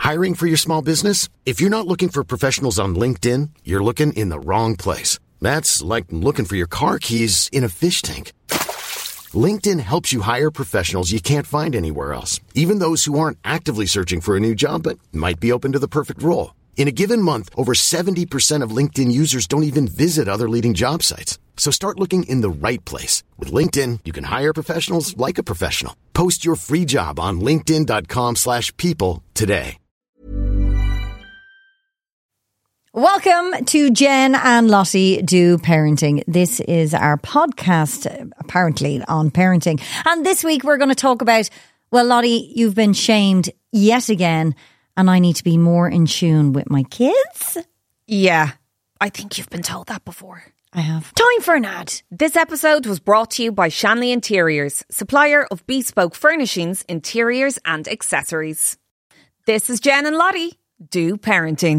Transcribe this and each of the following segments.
Hiring for your small business? If you're not looking for professionals on LinkedIn, you're looking in the wrong place. That's like looking for your car keys in a fish tank. LinkedIn helps you hire professionals you can't find anywhere else, even those who aren't actively searching for a new job but might be open to the perfect role. In a given month, over 70% of LinkedIn users don't even visit other leading job sites. So start looking in the right place. With LinkedIn, you can hire professionals like a professional. Post your free job on linkedin.com/people today. Welcome to Jen and Lottie Do Parenting. This is our podcast, apparently, on parenting. And this week we're going to talk about, well, Lottie, you've been shamed yet again, and I need to be more in tune with my kids. Yeah, I think you've been told that before. I have. Time for an ad. This episode was brought to you by Shanley Interiors, supplier of bespoke furnishings, interiors and accessories. This is Jen and Lottie Do Parenting.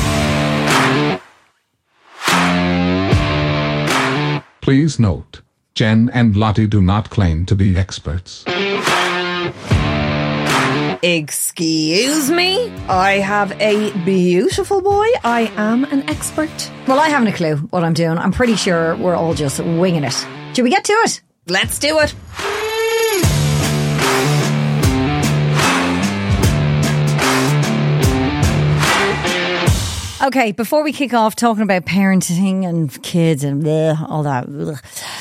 Please note, Jen and Lottie do not claim to be experts. Excuse me? I have a beautiful boy. I am an expert. Well, I haven't a clue what I'm doing. I'm pretty sure we're all just winging it. Should we get to it? Let's do it. Okay, before we kick off talking about parenting and kids and bleh, all that, bleh.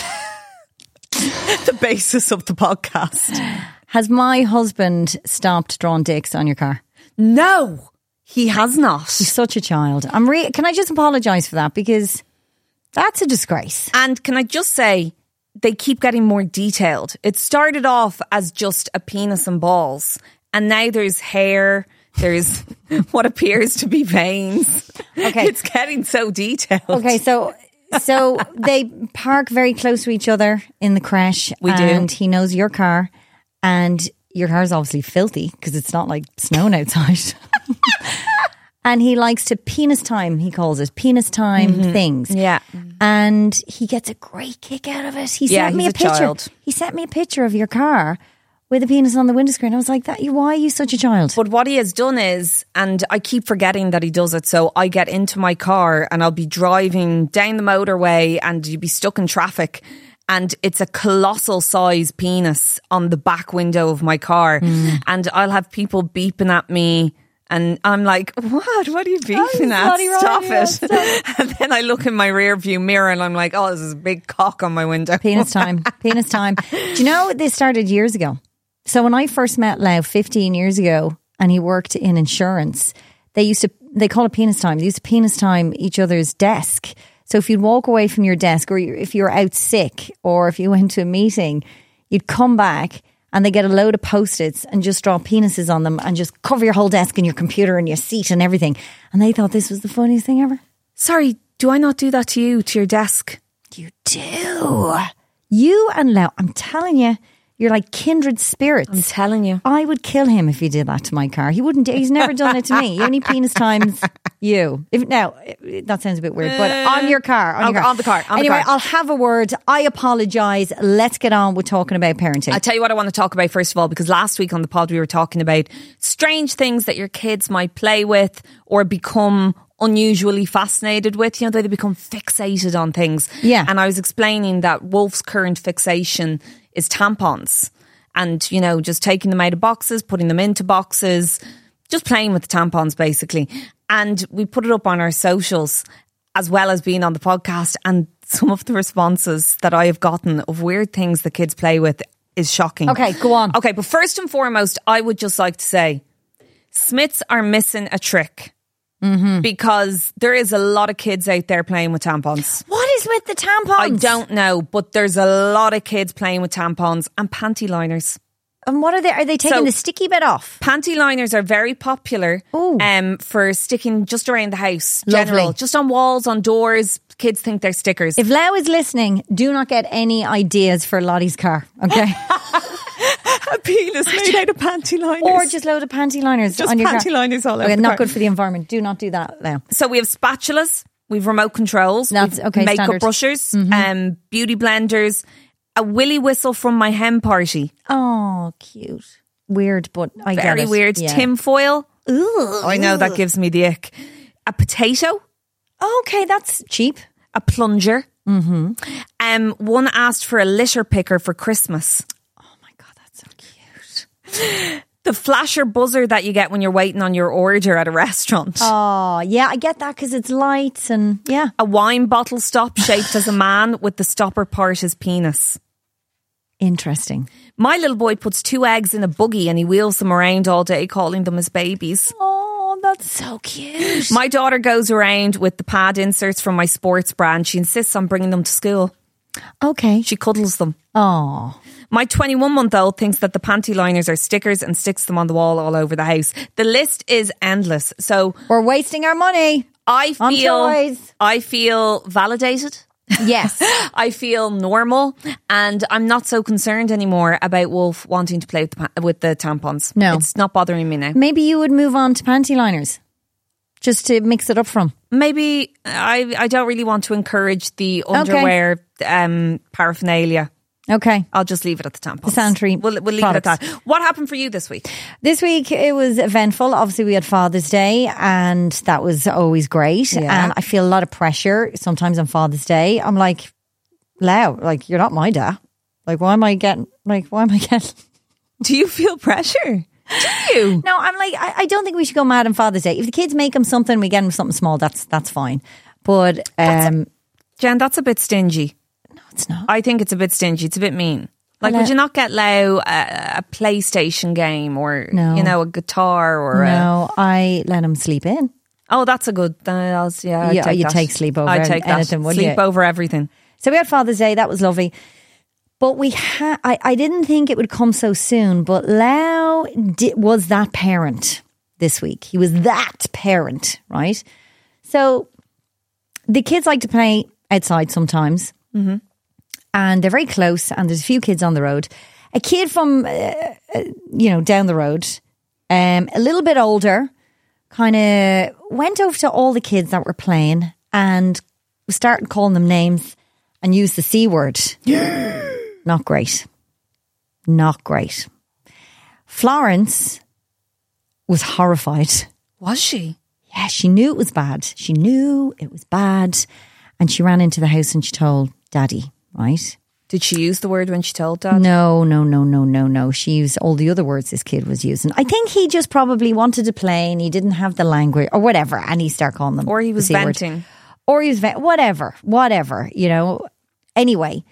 The basis of the podcast. Has my husband stopped drawing dicks on your car? No, he has not. He's such a child. Can I just apologise for that? Because that's a disgrace. And can I just say, they keep getting more detailed. It started off as just a penis and balls, and now there's hair. There's what appears to be veins. Okay. It's getting so detailed. Okay, so they park very close to each other in the creche. We do. And he knows your car. And your car is obviously filthy because it's not like snowing outside. And he likes to penis time, he calls it. Penis time things. Yeah. And he gets a great kick out of it. He sent me a picture. Child. He sent me a picture of your car with a penis on the window screen. I was like, why are you such a child? But what he has done is, and I keep forgetting that he does it, so I get into my car and I'll be driving down the motorway and you'd be stuck in traffic and it's a colossal size penis on the back window of my car and I'll have people beeping at me and I'm like, what are you beeping at? Stop it. And then I look in my rear view mirror and I'm like, oh, there's a big cock on my window. Penis time. Penis time. Do you know this started years ago? So when I first met Lau 15 years ago and he worked in insurance, they call it penis time. They used to penis time each other's desk. So if you'd walk away from your desk or if you were out sick or if you went to a meeting, you'd come back and they get a load of Post-its and just draw penises on them and just cover your whole desk and your computer and your seat and everything. And they thought this was the funniest thing ever. Sorry, do I not do that to you, to your desk? You do. You and Lau, I'm telling you. You're like kindred spirits. I'm telling you. I would kill him if he did that to my car. He wouldn't. He's never done it to me. He only penis times you. That sounds a bit weird, but on your car. On the car. Anyway, I'll have a word. I apologise. Let's get on with talking about parenting. I'll tell you what I want to talk about first of all, because last week on the pod we were talking about strange things that your kids might play with or become unusually fascinated with. You know, they become fixated on things. Yeah. And I was explaining that Wolf's current fixation is tampons and, you know, just taking them out of boxes, putting them into boxes, just playing with the tampons basically. And we put it up on our socials as well as being on the podcast, and some of the responses that I have gotten of weird things the kids play with is shocking. Okay, go on. Okay, but first and foremost, I would just like to say Smiths are missing a trick. Because there is a lot of kids out there playing with tampons. What is with the tampons? I don't know, but there's a lot of kids playing with tampons and panty liners. And what are they? Are they taking the sticky bit off? Panty liners are very popular for sticking just around the house. Lovely. General, just on walls, on doors. Kids think they're stickers. If Lau is listening, do not get any ideas for Lottie's car, okay? A penis made out of panty liners. Or just load of panty liners just on your panty car. liners all over Okay, the not car. good for the environment. Do not do that now. So we have spatulas, we've remote controls, That's we've okay, makeup standard. brushers, beauty blenders, a willy whistle from my hen party. Oh, cute. Weird, but I get it. Very weird. Yeah. Tinfoil, Ooh. I know that gives me the ick. A potato, Okay, that's cheap. a plunger. One asked for a litter picker for Christmas. Oh my God, that's so cute. The flasher buzzer that you get when you're waiting on your order at a restaurant. Oh, yeah, I get that because it's light and yeah. A wine bottle stop shaped as a man with the stopper part his penis. Interesting. My little boy puts 2 eggs in a buggy and he wheels them around all day, calling them his babies. Oh, that's so cute. My daughter goes around with the pad inserts from my sports bra and she insists on bringing them to school. Okay. She cuddles them. Oh, My 21-month-old thinks that the panty liners are stickers and sticks them on the wall all over the house. The list is endless. So we're wasting our money. I On toys. feel validated. Yes. I feel normal, and I'm not so concerned anymore about Wolf wanting to play with the tampons. No. It's not bothering me now. Maybe you would move on to panty liners just to mix it up from. Maybe I don't really want to encourage the underwear paraphernalia. Okay. I'll just leave it at the tampons. The sanitary We'll leave it at that. What happened for you this week? This week it was eventful. Obviously we had Father's Day and that was always great. Yeah. And I feel a lot of pressure sometimes on Father's Day. I'm like, Lau, like you're not my dad. Like why am I getting Do you feel pressure? Do you? No, I'm like, I don't think we should go mad on Father's Day. If the kids make them something, we get them something small, that's fine. But Jen, that's a bit stingy. no, it's not. I think it's a bit stingy. It's a bit mean. Like, Well, would you not get Lau a PlayStation game or, No. you know, a guitar or No, I let him sleep in. Oh, that's a good. Yeah, Yeah, I'd you'd that. take sleep over I'd take that. anything, wouldn't Sleep you? over everything. So we had Father's Day. That was lovely. But I didn't think it would come so soon. But Lau was that parent this week. He was that parent, right? So the kids like to play outside sometimes. Mm-hmm. And they're very close. And there's a few kids on the road. A kid from, down the road, a little bit older, kind of went over to all the kids that were playing and started calling them names and used the C word. Not great. Not great. Florence was horrified. Was she? Yeah, she knew it was bad. She knew it was bad. And she ran into the house and she told Daddy, right? Did she use the word when she told Dad? No. She used all the other words this kid was using. I think he just probably wanted to play and he didn't have the language or whatever. And he started calling them. Or he was the C word. venting. Or he was whatever, Anyway,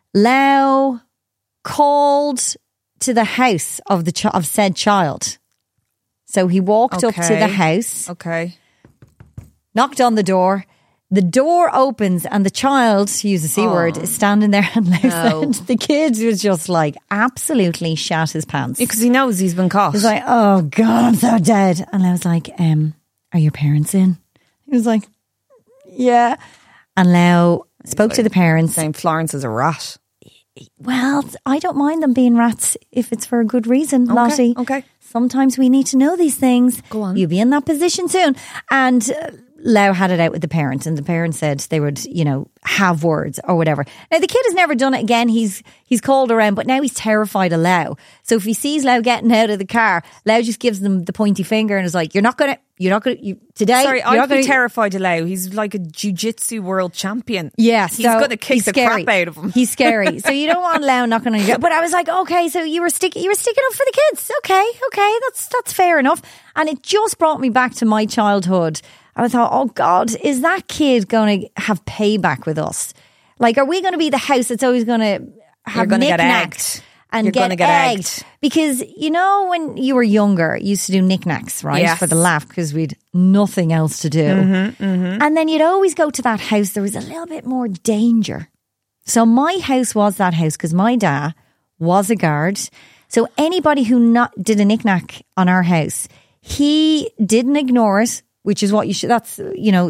Lau called to the house of of said child. So he walked up to Okay. the house, Okay. knocked on the door. The door opens and the child, to use the C word, is standing there and Lau said, the kid was just like absolutely shat his pants. Because he knows he's been caught. He was like, oh God, I'm so dead. And I was like, are your parents in? He was like, yeah. And Lau spoke to the parents. saying Florence is a rat. Well, I don't mind them being rats if it's for a good reason, Lottie. Okay. Sometimes we need to know these things. Go on. You'll be in that position soon. And Lau had it out with the parents, and the parents said they would, have words or whatever. Now, the kid has never done it again. He's called around, but now he's terrified of Lau. So if he sees Lau getting out of the car, Lau just gives them the pointy finger and is like, you're not going to, today. Sorry, you're I'd not be gonna, terrified of Lau. He's like a jiu-jitsu world champion. Yeah, He's going to kick he's the scary. crap out of him. He's scary. So you don't want Lau knocking on your door. But I was like, okay, so you were sticking up for the kids. Okay, that's fair enough. And it just brought me back to my childhood. I thought, oh God, is that kid going to have payback with us? Like, are we going to be the house that's always going to have You're gonna get knickknacks egged. and You're get gonna get egged? egged. Because when you were younger, you used to do knickknacks, right, Yes. for the laugh because we'd nothing else to do. And then you'd always go to that house. There was a little bit more danger. So my house was that house because my dad was a guard. So anybody who did a knickknack on our house, he didn't ignore it, which is what you should. That's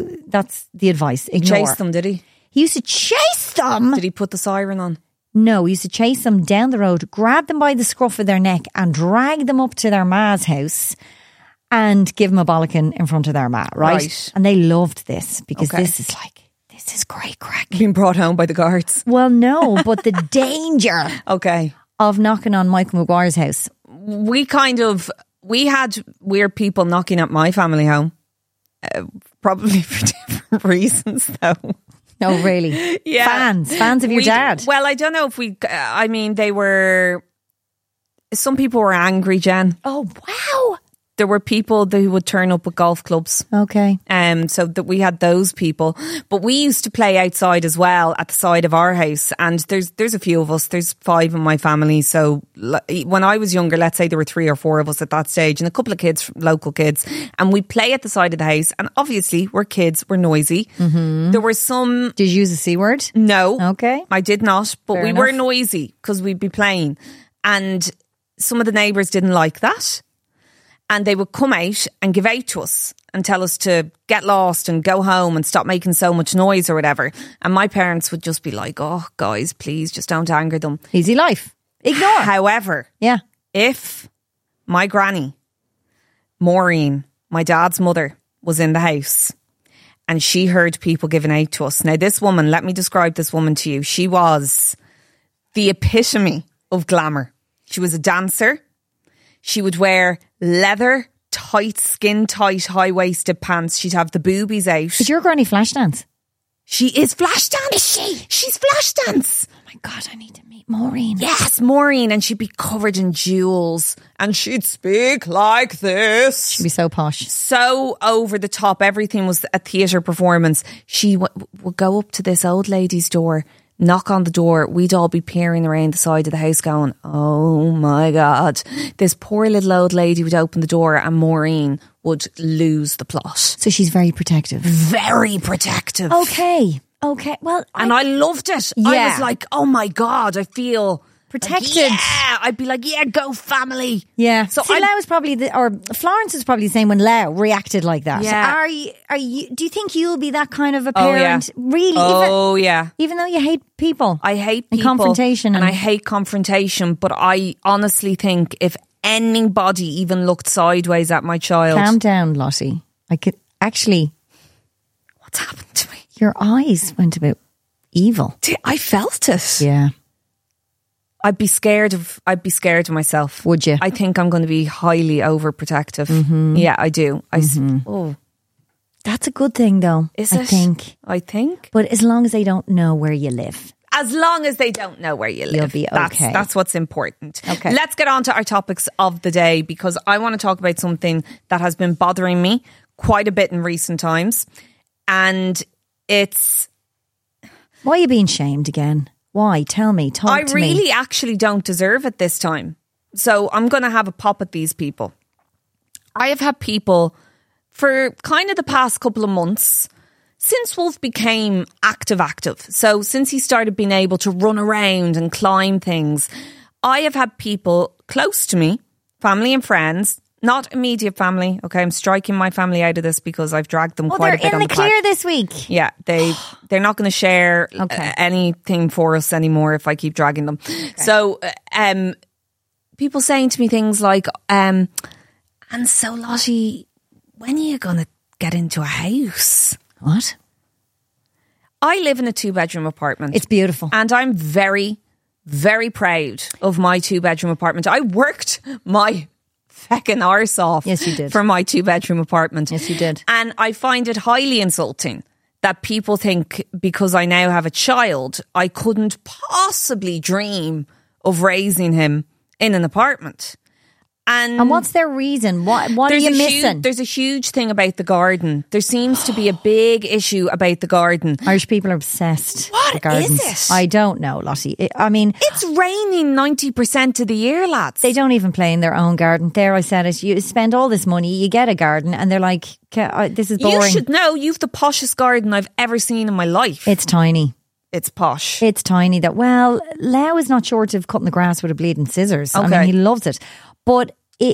the advice. Ignore. Chased them, did he? He used to chase them. Did he put the siren on? No, he used to chase them down the road, grab them by the scruff of their neck, and drag them up to their ma's house and give them a bollocking in front of their ma. Right? And they loved this because Okay. this is great crack. Being brought home by the guards. Well, no, but the danger Okay. of knocking on Michael Maguire's house. We kind of we had weird people knocking at my family home, probably for different reasons, though. Oh, really? Yeah. Fans of your dad. Well, I don't know if they were. Some people were angry, Jen. Oh, wow. There were people who would turn up with golf clubs. Okay. So that we had those people. But we used to play outside as well at the side of our house. And there's a few of us. There's 5 in my family. So when I was younger, let's say there were 3 or 4 of us at that stage and a couple of kids, local kids. And we'd play at the side of the house. And obviously, we're kids, we're noisy. Mm-hmm. There were some... Did you use the C word? No. Okay. I did not. But Fair we enough. were noisy because we'd be playing. And some of the neighbours didn't like that. And they would come out and give out to us and tell us to get lost and go home and stop making so much noise or whatever. And my parents would just be like, oh, guys, please just don't anger them. Easy life. Ignore. However, Yeah. if my granny, Maureen, my dad's mother, was in the house and she heard people giving out to us. Now, this woman, let me describe this woman to you. She was the epitome of glamour. She was a dancer. She would wear leather, tight, skin-tight, high-waisted pants. She'd have the boobies out. Is your granny Flashdance? She is Flashdance. Is she? She's Flashdance. Oh my God, I need to meet Maureen. Yes, Maureen. And she'd be covered in jewels. And she'd speak like this. She'd be so posh. So over the top. Everything was a theatre performance. She would go up to this old lady's door, knock on the door. We'd all be peering around the side of the house going, oh my God. This poor little old lady would open the door and Maureen would lose the plot. So she's very protective. Very protective. Okay. Well, And I loved it. Yeah. I was like, oh my God, I feel protected. yeah. I'd be like, yeah, go family. Yeah. So See, Lau is probably Florence is probably the same when Lau reacted like that. Yeah. Are you? Do you think you'll be that kind of a Oh, yeah. parent? Really? Oh, yeah. Even though you hate people. I hate And people. confrontation And and- I hate confrontation. But I honestly think if anybody even looked sideways at my child. Calm down, Lottie. I could actually. What's happened to me? Your eyes went a bit evil. I felt it. Yeah. I'd be scared of myself. Would you? I think I'm going to be highly overprotective. Mm-hmm. Yeah, I do. Oh, That's a good thing, though. is I it? think. I think. But as long as they don't know where you live. As long as they don't know where you live. You'll be okay. That's what's important. Okay. Let's get on to our topics of the day because I want to talk about something that has been bothering me quite a bit in recent times. And it's... Why are you being shamed again? Why? Tell me. Talk I to really me. actually don't deserve it this time. So I'm going to have a pop at these people. I have had people for kind of the past couple of months since Wolf became active. So since he started being able to run around and climb things, I have had people close to me, family and friends, not immediate family. Okay, I'm striking my family out of this because I've dragged them quite a bit they're on in the the clear path. this week. Yeah, they're not going to share Okay. anything for us anymore if I keep dragging them. So, people saying to me things like, and so Lottie, when are you going to get into a house? What? I live in a 2-bedroom apartment. It's beautiful. And I'm very, very proud of my 2-bedroom apartment. I worked my feckin' arse off. Yes, you did. For my 2-bedroom apartment. Yes, you did. And I find it highly insulting that people think because I now have a child, I couldn't possibly dream of raising him in an apartment. And what's their reason? What are you missing? There's a huge thing about the garden. There seems to be a big issue about the garden. Irish people are obsessed What with gardens. is it? I don't know, Lottie. I mean, It's raining 90% of the year, lads. they don't even play in their own garden. There, I said it. You spend all this money, you get a garden, and they're like, this is boring. You should know you've the poshest garden I've ever seen in my life. It's tiny. It's posh. It's tiny. That Lau is not short of cutting the grass with a bleeding scissors. I Okay. mean, he loves it. But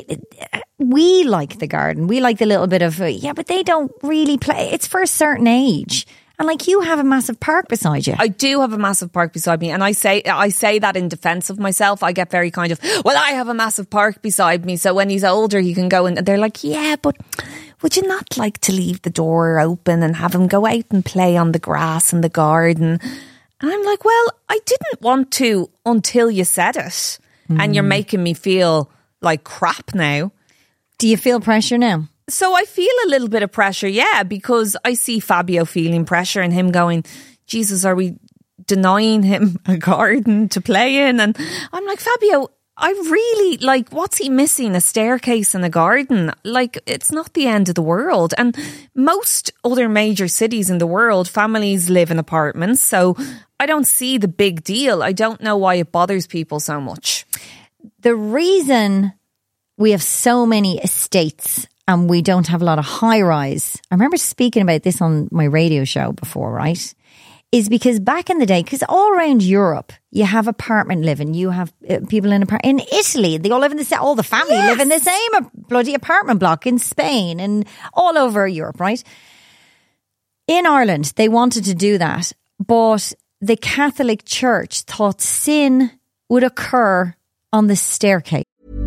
we like the garden. We like the little bit of, but they don't really play. It's for a certain age. And like you have a massive park beside you. I do have a massive park beside me, and I say that in defense of myself. I get very kind of, well, I have a massive park beside me, so when he's older, he can go. And they're like, yeah, but would you not like to leave the door open and have him go out and play on the grass in the garden? And I'm like, well, I didn't want to until you said it, and you're making me feel like crap now. Do you feel pressure now? So I feel a little bit of pressure, yeah, because I see Fabio feeling pressure and him going, Jesus, are we denying him a garden to play in? And I'm like, Fabio, I really, like, what's he missing? A staircase and a garden? Like, it's not the end of the world. And most other major cities in the world, families live in apartments. So I don't see the big deal. I don't know why it bothers people so much. The reason we have so many estates and we don't have a lot of high rise, I remember speaking about this on my radio show before, right? Is because back in the day, because all around Europe, you have apartment living, you have people in Italy, they all live in the same, all the family live in the same bloody apartment block, in Spain and all over Europe, right? In Ireland, they wanted to do that, but the Catholic Church thought sin would occur on the staircase.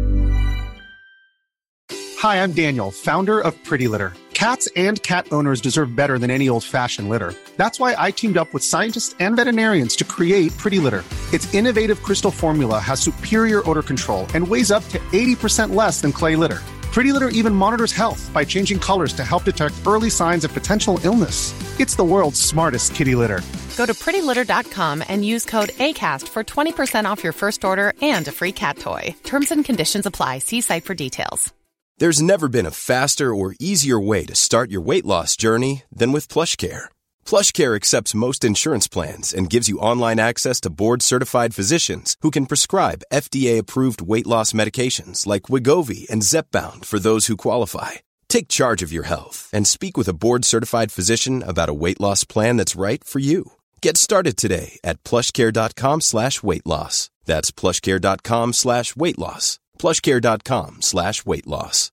Hi, I'm Daniel, founder of Pretty Litter. Cats and cat owners deserve better than any old-fashioned litter. That's why I teamed up with scientists and veterinarians to create Pretty Litter. Its innovative crystal formula has superior odor control and weighs up to 80% less than clay litter. Pretty Litter even monitors health by changing colors to help detect early signs of potential illness. It's the world's smartest kitty litter. Go to prettylitter.com and use code ACAST for 20% off your first order and a free cat toy. Terms and conditions apply. See site for details. There's never been a faster or easier way to start your weight loss journey than with PlushCare. PlushCare accepts most insurance plans and gives you online access to board-certified physicians who can prescribe FDA-approved weight loss medications like Wegovy and Zepbound for those who qualify. Take charge of your health and speak with a board-certified physician about a weight loss plan that's right for you. Get started today at plushcare.com/weight loss. That's plushcare.com/weight loss. plushcare.com/weight loss.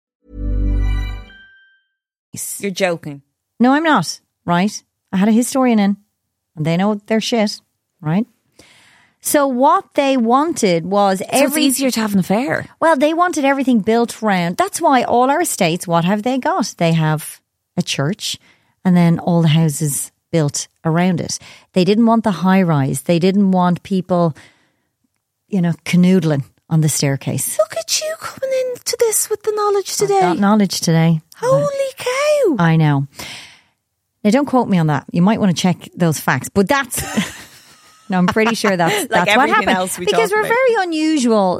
You're joking. No, I'm not, right? I had a historian in and they know their shit, right? So what they wanted was So it's easier to have an affair. Well, they wanted everything built around. That's why all our estates, what have they got? They have a church and then all the houses built around it. They didn't want the high rise. They didn't want people, canoodling on the staircase. Look at you coming into this with the knowledge today. I've got knowledge today. Holy cow. I know. Now, don't quote me on that. You might want to check those facts. But that's... no, I'm pretty sure that's what happened. Else because we're very unusual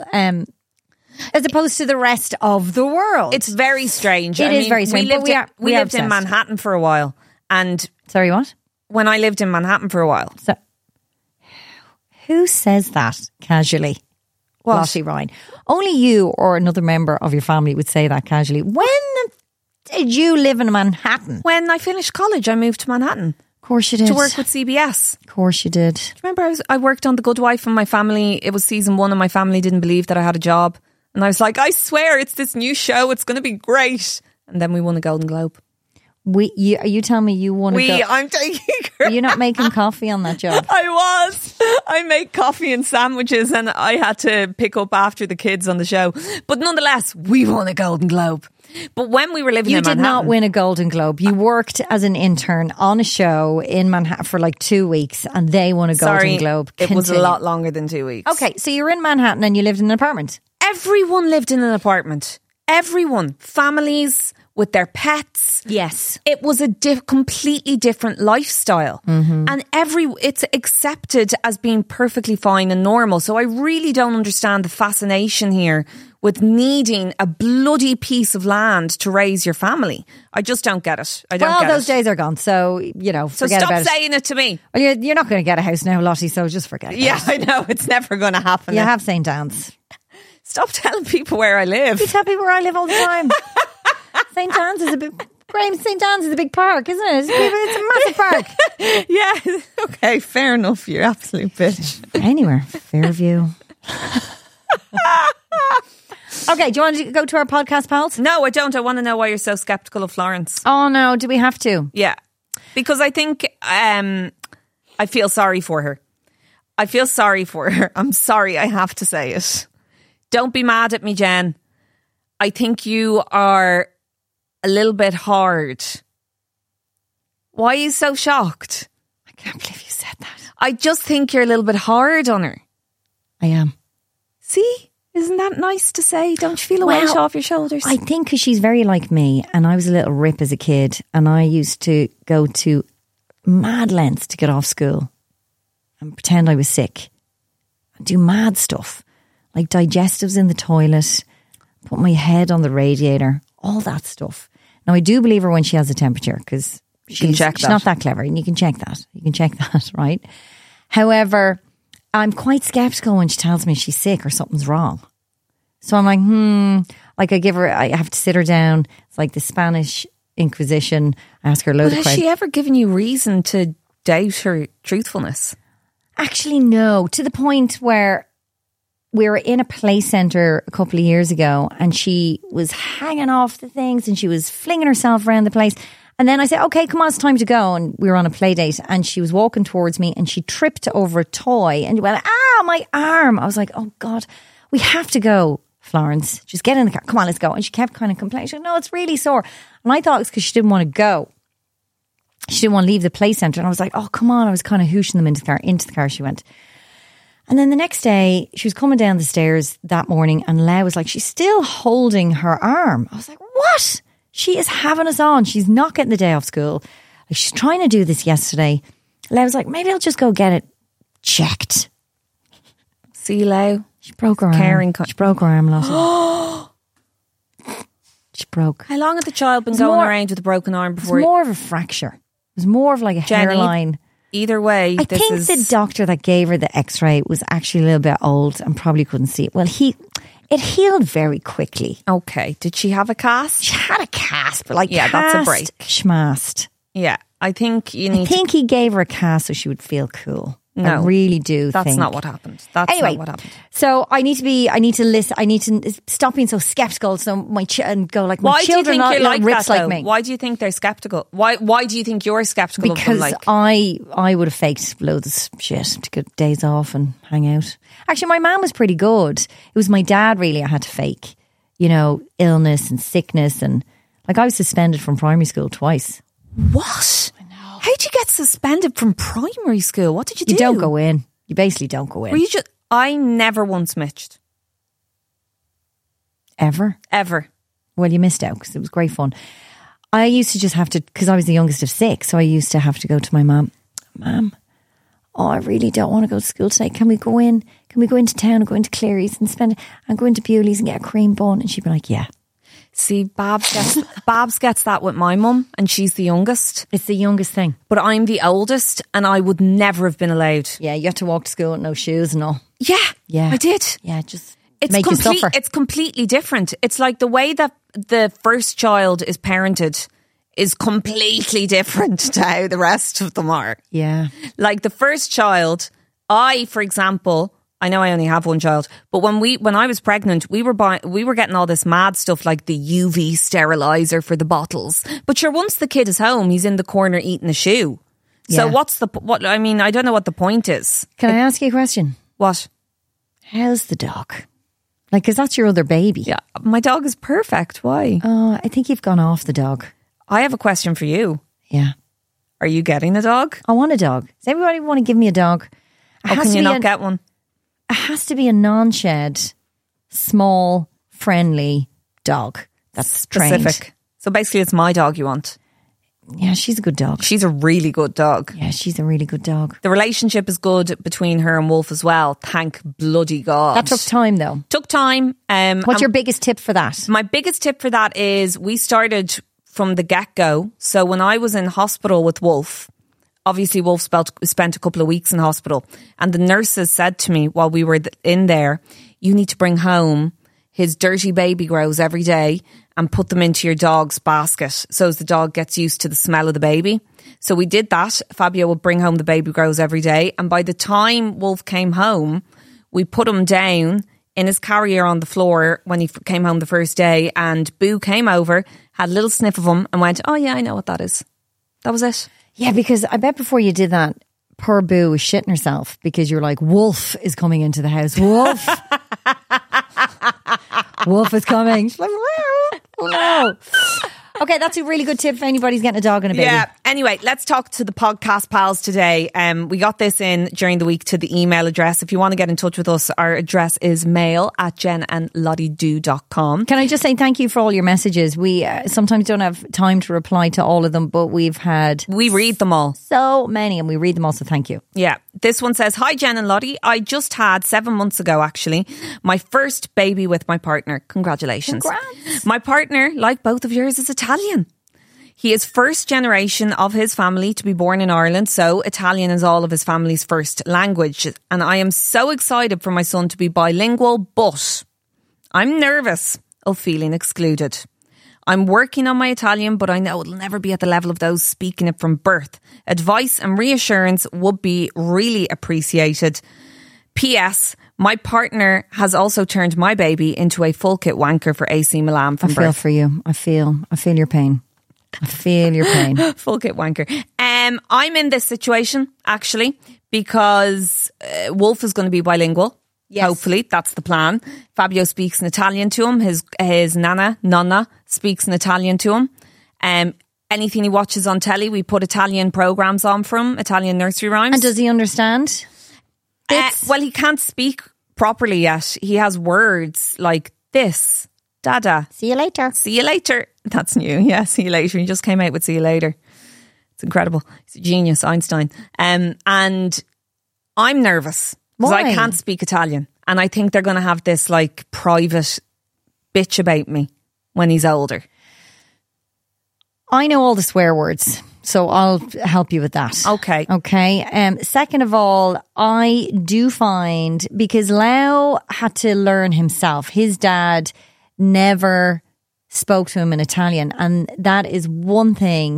as opposed to the rest of the world. It's very strange. It is very strange. We lived in Manhattan for a while. And sorry, what? When I lived in Manhattan for a while. So, who says that casually? Lottie Ryan. Only you or another member of your family would say that casually. When did you live in Manhattan? When I finished college, I moved to Manhattan. Of course you did. To work with CBS. Of course you did. Do you remember I worked on The Good Wife and my family, it was season 1 and my family didn't believe that I had a job. And I was like, I swear it's this new show. It's going to be great. And then we won a Golden Globe. Are you telling me you won a I'm taking Are you not making coffee on that job? I was. I make coffee and sandwiches and I had to pick up after the kids on the show. But nonetheless, we won a Golden Globe. But when we were living in Manhattan... You did not win a Golden Globe. You worked as an intern on a show in Manhattan for like 2 weeks and they won a Golden Globe. It was a lot longer than 2 weeks. Okay, so you were in Manhattan and you lived in an apartment. Everyone lived in an apartment. Everyone. Families with their pets. Yes. It was a completely different lifestyle. Mm-hmm. And it's accepted as being perfectly fine and normal. So I really don't understand the fascination here with needing a bloody piece of land to raise your family. I just don't get it. Well, those days are gone. So, so forget about it. stop saying it to me. Well, you're not going to get a house now, Lottie, so just forget about it. Yeah, I know. It's never going to happen. You have St. Anne's. Stop telling people where I live. You tell people where I live all the time. St. Anne's is a big... Graham, St. Anne's is a big park, isn't it? It's a massive park. Yeah. Okay, fair enough. You're absolute bitch. Anywhere. Fairview. Okay, do you want to go to our podcast, pals? No, I don't. I want to know why you're so sceptical of Florence. Oh, no. Do we have to? Yeah. Because I think I feel sorry for her. I feel sorry for her. I'm sorry I have to say it. Don't be mad at me, Jen. I think you are a little bit hard. Why are you so shocked? I can't believe you said that. I just think you're a little bit hard on her. I am. See? Isn't that nice to say? Don't you feel a weight off your shoulders? I think because she's very like me, and I was a little rip as a kid, and I used to go to mad lengths to get off school and pretend I was sick and do mad stuff, like digestives in the toilet, put my head on the radiator, all that stuff. Now, I do believe her when she has a temperature, because she's not that clever, and you can check that. You can check that, right? However, I'm quite skeptical when she tells me she's sick or something's wrong. So I'm like, like I have to sit her down. It's like the Spanish Inquisition. I ask her a load of questions. Has she ever given you reason to doubt her truthfulness? Actually, no. To the point where we were in a play centre a couple of years ago, and she was hanging off the things and she was flinging herself around the place. And then I said, okay, come on, it's time to go. And we were on a play date, and she was walking towards me, and she tripped over a toy and went, my arm. I was like, oh God, we have to go, Florence. Just get in the car. Come on, let's go. And she kept kind of complaining. She said, no, it's really sore. And I thought it was because she didn't want to go. She didn't want to leave the play centre. And I was like, oh, come on. I was kind of hooshing them into the car. Into the car she went. And then the next day, she was coming down the stairs that morning, and Lau was like, she's still holding her arm. I was like, what? She is having us on. She's not getting the day off school. Like, she's trying to do this yesterday. Lau was like, maybe I'll just go get it checked. See, Lau? She broke her arm. She broke her arm, Lottie. She broke. How long had the child been going around with a broken arm before? It was more of a fracture. It was more of like a hairline. Either way, I think the doctor that gave her the x-ray was actually a little bit old and probably couldn't see it. Well, it healed very quickly. Okay. Did she have a cast? She had a cast, but that's a break. Schmast. Yeah, I think I think he gave her a cast so she would feel cool. No, I really do. That's not what happened. Anyway, not what happened. So I need to stop being so skeptical. So my children are not rips like me. Why do you think they're skeptical? Why do you think you're skeptical of them? Because I would have faked loads of shit to get days off and hang out. Actually, my mum was pretty good. It was my dad really I had to fake, illness and sickness, and I was suspended from primary school twice. What? How'd you get suspended from primary school? What did you do? You don't go in. You basically don't go in. Were you I never once mitched. Ever? Well, you missed out because it was great fun. I used to just have to, because I was the youngest of 6, so I used to have to go to my mum. Mum, I really don't want to go to school today. Can we go in? Can we go into town and go into Cleary's and go into Bewley's and get a cream bun? And she'd be like, yeah. See, Babs gets that with my mum, and she's the youngest. It's the youngest thing. But I'm the oldest, and I would never have been allowed. Yeah, you had to walk to school with no shoes and all. Yeah, I did. Yeah, just make you suffer. It's completely different. It's like the way that the first child is parented is completely different to how the rest of them are. Yeah. Like the first child, for example, I know I only have one child, but when I was pregnant, we were getting all this mad stuff like the UV sterilizer for the bottles. But sure, once the kid is home, he's in the corner eating a shoe. So I don't know what the point is. Can I ask you a question? What? How's the dog? Because that's your other baby. Yeah, my dog is perfect. Why? Oh, I think you've gone off the dog. I have a question for you. Yeah. Are you getting a dog? I want a dog. Does everybody want to give me a dog? Can you not get one? It has to be a non-shed, small, friendly dog that's trained. Specific. So basically it's my dog you want. Yeah, she's a good dog. She's a really good dog. Yeah, she's a really good dog. The relationship is good between her and Wolf as well. Thank bloody God. That took time though. Took time. What's your biggest tip for that? My biggest tip for that is we started from the get-go. So when I was in hospital with Wolf, obviously Wolf spent a couple of weeks in hospital, and the nurses said to me while we were in there, you need to bring home his dirty baby grows every day and put them into your dog's basket so as the dog gets used to the smell of the baby. So we did that. Fabio would bring home the baby grows every day, and by the time Wolf came home, we put him down in his carrier on the floor when he came home the first day, and Boo came over, had a little sniff of him and went, oh yeah, I know what that is. That was it. Yeah, because I bet before you did that, poor Boo was shitting herself because you're like, Wolf is coming into the house. Wolf. Wolf is coming. She's like, oh no. Okay, that's a really good tip if anybody's getting a dog and a baby. Yeah. Anyway, let's talk to the podcast pals today. We got this in during the week to the email address. If you want to get in touch with us, our address is mail@jenandlottiedo.com. Can I just say thank you for all your messages? We sometimes don't have time to reply to all of them, but we read them all. So many, and we read them all, so thank you. Yeah. This one says, "Hi Jen and Lottie. I just had 7 months ago, actually, my first baby with my partner. Congratulations. Congrats. My partner, like both of yours, is Italian. He is first generation of his family to be born in Ireland, so Italian is all of his family's first language. And I am so excited for my son to be bilingual, but I'm nervous of feeling excluded. I'm working on my Italian, but I know it'll never be at the level of those speaking it from birth. Advice and reassurance would be really appreciated. P.S. My partner has also turned my baby into a full kit wanker for AC Milan from I feel birth." for you. I feel your pain. I feel your pain. Full kit wanker. I'm in this situation, actually, because Wolf is going to be bilingual. Yes. Hopefully, that's the plan. Fabio speaks in Italian to him. His nonna, speaks in Italian to him. Anything he watches on telly, we put Italian programs on for him, Italian nursery rhymes. And does he understand? Well, he can't speak properly yet. He has words like this, dada. See you later. See you later. That's new. Yeah, see you later. He just came out with see you later. It's incredible. He's a genius, Einstein. And I'm nervous because I Why? can't speak Italian. And I think they're going to have this like private bitch about me when he's older. I know all the swear words, so I'll help you with that. Okay. Okay. Second of all, I do find, because Lau had to learn himself, his dad never spoke to him in Italian, and that is one thing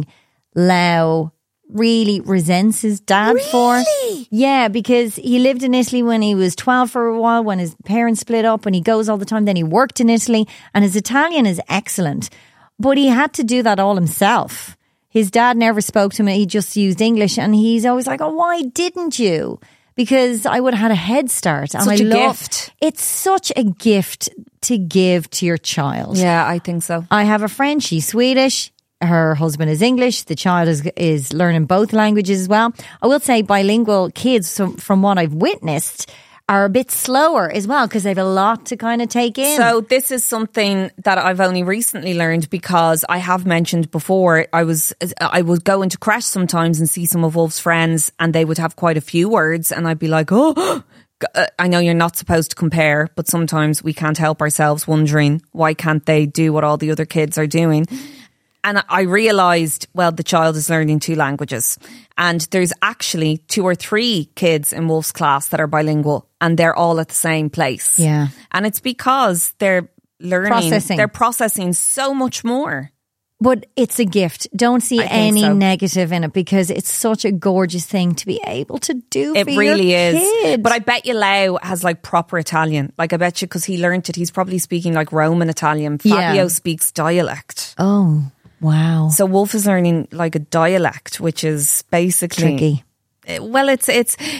Lau really resents his dad for. Yeah, because he lived in Italy when he was 12 for a while, when his parents split up, and he goes all the time. Then he worked in Italy, and his Italian is excellent. But he had to do that all himself. His dad never spoke to him. He just used English. And he's always like, oh, why didn't you? Because I would have had a head start. And Such I a love, gift. It's such a gift to give to your child. Yeah, I think so. I have a friend, she's Swedish. Her husband is English. The child is learning both languages as well. I will say bilingual kids, so from what I've witnessed, are a bit slower as well because they have a lot to kind of take in. So this is something that I've only recently learned, because I have mentioned before, I would go into creche sometimes and see some of Wolf's friends, and they would have quite a few words, and I'd be like, oh, I know you're not supposed to compare, but sometimes we can't help ourselves wondering, why can't they do what all the other kids are doing? And I realised, well, the child is learning 2 languages. And there's actually 2 or 3 kids in Wolf's class that are bilingual, and they're all at the same place. Yeah. And it's because they're learning, Processing. they're processing so much more. But it's a gift. Don't see I think any so. negative in it, because it's such a gorgeous thing to be able to do It for really your is. kid. But I bet you Lau has like proper Italian. Like I bet you, because he learnt it, he's probably speaking like Roman Italian. Yeah. Fabio speaks dialect. Oh, wow. So Wolf is learning like a dialect, which is basically Tricky. Well, it's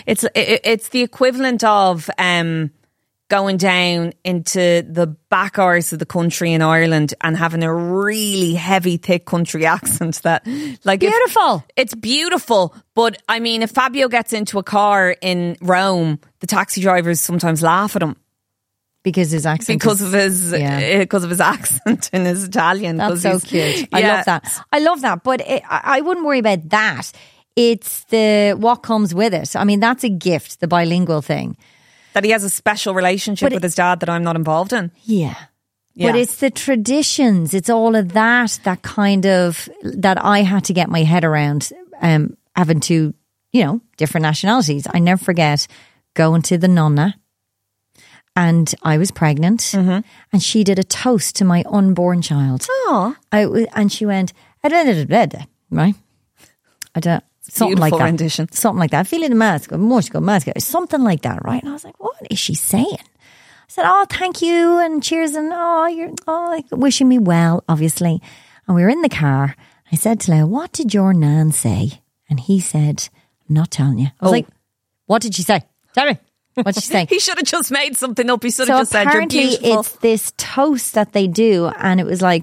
the equivalent of going down into the back arse of the country in Ireland and having a really heavy, thick country accent. That like Beautiful. It's beautiful, but I mean, if Fabio gets into a car in Rome, the taxi drivers sometimes laugh at him. Because his accent Because is, of his accent and his Italian. That's so cute. I love that. I love that. But I wouldn't worry about that. It's what comes with it. I mean, that's a gift, the bilingual thing. That he has a special relationship with his dad that I'm not involved in. Yeah. Yeah. But it's the traditions. It's all of that kind of, that I had to get my head around, having to, different nationalities. I never forget going to the nonna. And I was pregnant, and she did a toast to my unborn child. Oh, And she went, right? Something like that. rendition. Something like that. Feeling the mask, something like that, right? And I was like, what is she saying? I said, oh, thank you and cheers, and you're wishing me well, obviously. And we were in the car. I said to Leo, what did your nan say? And he said, I'm not telling you. I was like, what did she say? Tell me. What did she say? He should have just made something up. He should have just said, you're apparently beautiful. it's this toast that they do, and it was like,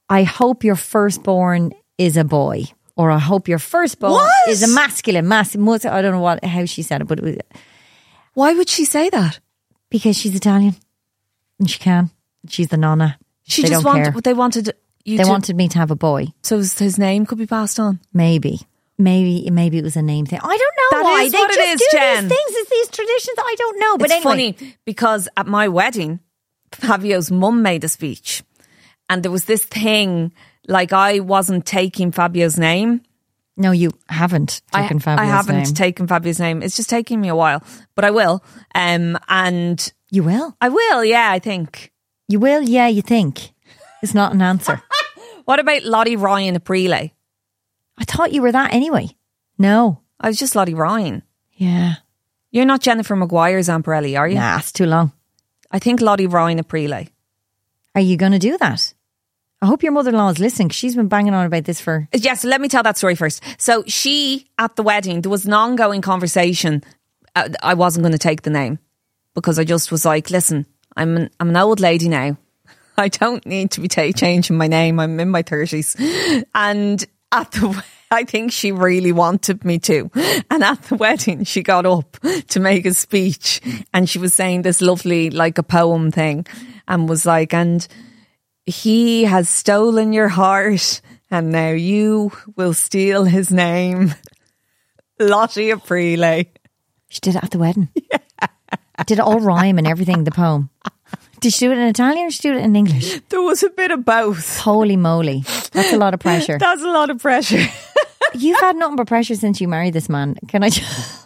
I hope your firstborn is a boy. Or I hope your firstborn is a masculine. I don't know how she said it, but it was... Why would she say that? Because she's Italian. And she can. She's the nonna. They wanted me to have a boy. So his name could be passed on? Maybe it was a name thing. I don't know that why. Is they what just it is, do Jen. these things. It's these traditions. I don't know. But it's anyway. funny because at my wedding, Fabio's mum made a speech. And there was this thing, like I wasn't taking Fabio's name. No, you haven't taken Fabio's name. I haven't taken Fabio's name. It's just taking me a while. But I will. And you will? I will, yeah, I think. You will, yeah, you think. It's not an answer. What about Lottie Ryan Aprile? I thought you were that anyway. No. I was just Lottie Ryan. Yeah. You're not Jennifer Maguire Zamparelli, are you? Nah, it's too long. I think Lottie Ryan Aprile. Are you going to do that? I hope your mother-in-law is listening because she's been banging on about this for... Yes, let me tell that story first. So she, at the wedding, there was an ongoing conversation. I wasn't going to take the name because I just was like, listen, I'm an old lady now. I don't need to be changing my name. I'm in my 30s. And I think she really wanted me to. And at the wedding, she got up to make a speech and she was saying this lovely, like a poem thing and was like, and he has stolen your heart and now you will steal his name. Lottie Aprile. She did it at the wedding. Yeah. Did it all rhyme and everything, the poem? Did she do it in Italian or did she do it in English? There was a bit of both. Holy moly. That's a lot of pressure. That's a lot of pressure. You've had nothing but pressure since you married this man. Can I just...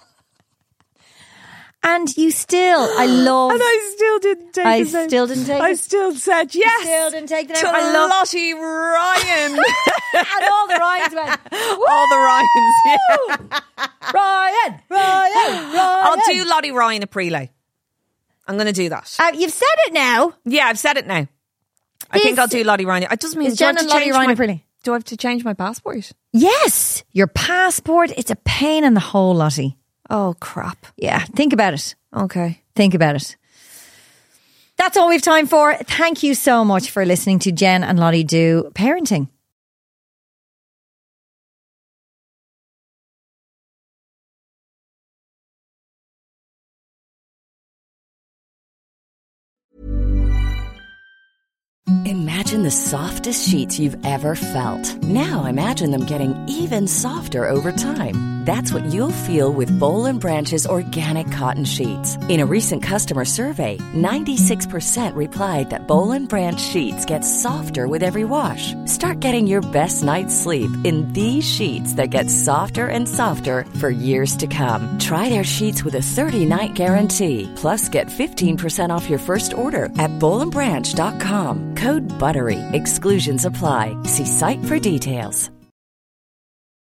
And you still, I love... And I still didn't take I the name. still didn't take I it. still said yes. Still didn't take the name. To I love Lottie Ryan. And all the Ryans went, all the Ryans, yeah. Ryan. I'll do Lottie Ryan Aprile. I'm going to do that. You've said it now. Yeah, I've said it now. I think I'll do Lottie Ryan. It doesn't mean... Is Jen and Lottie Ryan Aprile? Do I have to change my passport? Yes. Your passport, it's a pain in the hole, Lottie. Oh, crap. Yeah, think about it. Okay. Think about it. That's all we've time for. Thank you so much for listening to Jen and Lottie Do Parenting. Imagine the softest sheets you've ever felt. Now imagine them getting even softer over time. That's what you'll feel with Boll & Branch's organic cotton sheets. In a recent customer survey, 96% replied that Boll & Branch sheets get softer with every wash. Start getting your best night's sleep in these sheets that get softer and softer for years to come. Try their sheets with a 30-night guarantee. Plus, get 15% off your first order at bollandbranch.com. Code BUTTERY. Exclusions apply. See site for details.